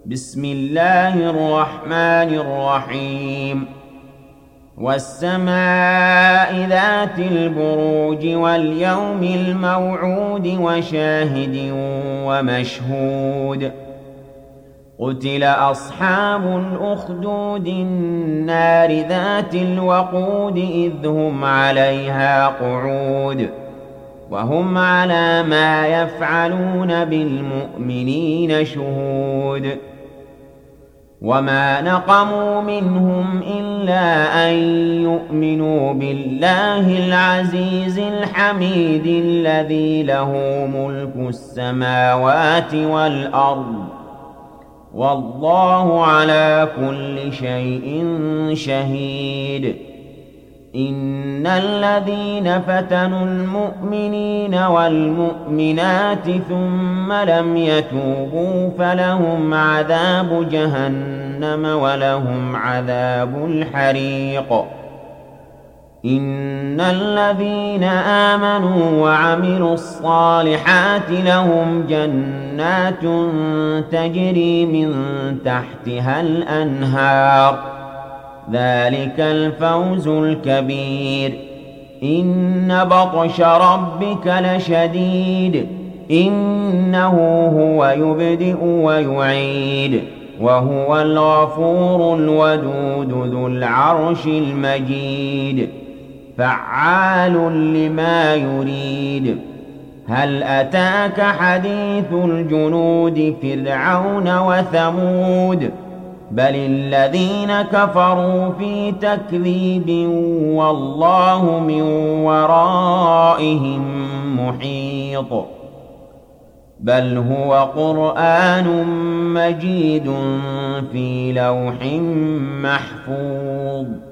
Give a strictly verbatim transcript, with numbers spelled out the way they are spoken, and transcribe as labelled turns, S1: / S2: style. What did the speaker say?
S1: بسم الله الرحمن الرحيم والسماء ذات البروج واليوم الموعود وشاهد ومشهود قتل أصحاب الأخدود النار ذات الوقود إذ هم عليها قعود وهم على ما يفعلون بالمؤمنين شهود وما نقموا منهم إلا أن يؤمنوا بالله العزيز الحميد الذي له ملك السماوات والأرض والله على كل شيء شهيد إن الذين فتنوا المؤمنين والمؤمنات ثم لم يتوبوا فلهم عذاب جهنم ولهم عذاب الحريق إن الذين آمنوا وعملوا الصالحات لهم جنات تجري من تحتها الأنهار ذلك الفوز الكبير إن بطش ربك لشديد إنه هو يبدئ ويعيد وهو الغفور الودود ذو العرش المجيد فعال لما يريد هل أتاك حديث الجنود فرعون وثمود بل الذين كفروا في تكذيب والله من ورائهم محيط بل هو قرآن مجيد في لوح محفوظ